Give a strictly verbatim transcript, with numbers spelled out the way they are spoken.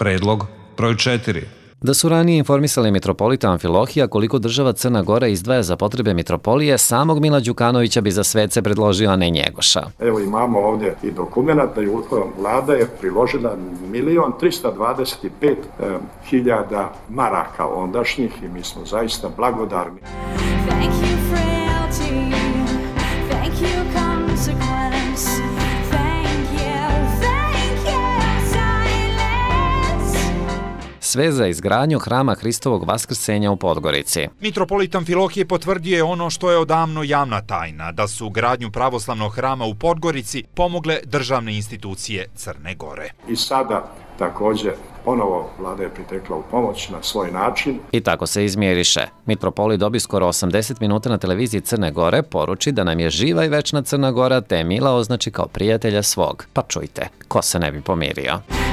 Predlog broj četiri. Da su ranije informisali mitropolita Amfilohija koliko država Crna Gora izdvaja za potrebe mitropolije, samog Mila Đukanovića bi za svece predložio, a ne Njegoša. Evo imamo ovdje i dokumenat da je vlada je priložila milion trista dvadeset pet hiljada maraka ondašnjih i mi smo zaista blagodarni. Sve za izgradnju hrama Hristovog vaskrsenja u Podgorici. Mitropolit Amfilohije potvrdio je ono što je odavno javna tajna, da su gradnju pravoslavnog hrama u Podgorici pomogle državne institucije Crne Gore. I sada također ponovo vlada je pritekla u pomoć na svoj način. I tako se izmjeriše. Mitropolit dobi skoro osamdeset minuta na televiziji Crne Gore, poruči da nam je živa i večna Crna Gora, te Mila označi kao prijatelja svog. Pa čujte, ko se ne bi pomirio.